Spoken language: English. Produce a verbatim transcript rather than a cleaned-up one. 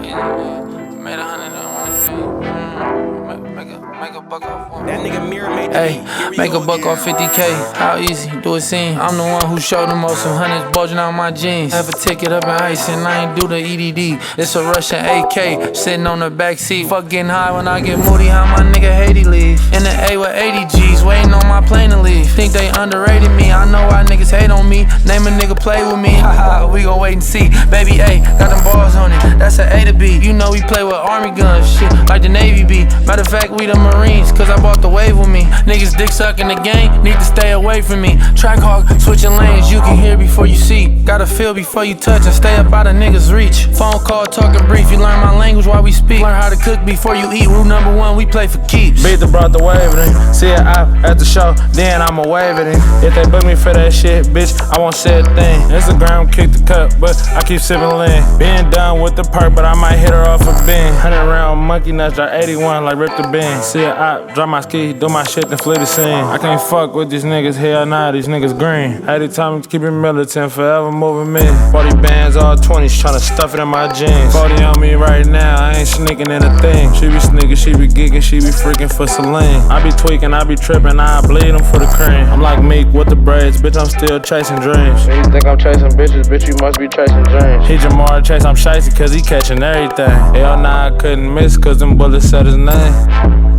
Made a hundred and make a make a buck off one. That nigga Mirror made Hey, make a buck off fifty K. How easy? Do it seem? I'm the one who showed the most. Some hundreds bulging out my jeans. Have a ticket up in ice and I ain't do the E D D. It's a Russian A K sitting on the back seat. Fuck getting high when I get moody. How my nigga Haiti leave? In the A with eighty G's, waiting on my plane to leave. Think they underrated me. I know why niggas hate on me. Name a nigga play with me. Haha, we gon' wait and see. Baby A, got them balls on it. That's an A to B. You know we play with army guns, shit like the Navy be. Matter of fact, we the Marines, cause I bought the wave with me. Niggas dick suck in the game, need to stay away from me. Track hawk, switching lanes, you can hear before you see. Gotta feel before you touch and stay up out of niggas' reach. Phone call, talking brief, you learn my language while we speak. Learn how to cook before you eat. Rule number one, we play for keeps. Beat the brought the wave it in. See it out at the show, then I'ma wave it in. If they book me for that shit, bitch, I won't say a thing. Instagram kick the cup, but I keep sipping lean. Being done with the perk, but I might hit her off a bin. Hundred round monkey nuts, drop eighty-one like Rip the Bin. See it out, drop my ski, do my shit, then flee the scene. I can't fuck with these niggas, hell nah, these niggas green. Had the time to keep it militant, forever moving me. forty bands, all twenties, tryna stuff it in my jeans. forty on me right now, I ain't sneaking in a thing. She be sneaking, she be geeking, she be freaking for Celine. I be tweaking, I be tripping, I bleed them for the cream. I'm like Meek with the braids, bitch, I'm still chasing dreams. Niggas think I'm chasing bitches, bitch, you must be chasing dreams. He Jamar Chase, I'm shicey cause he catching everything. Hell nah, I couldn't miss cause them bullets said his name.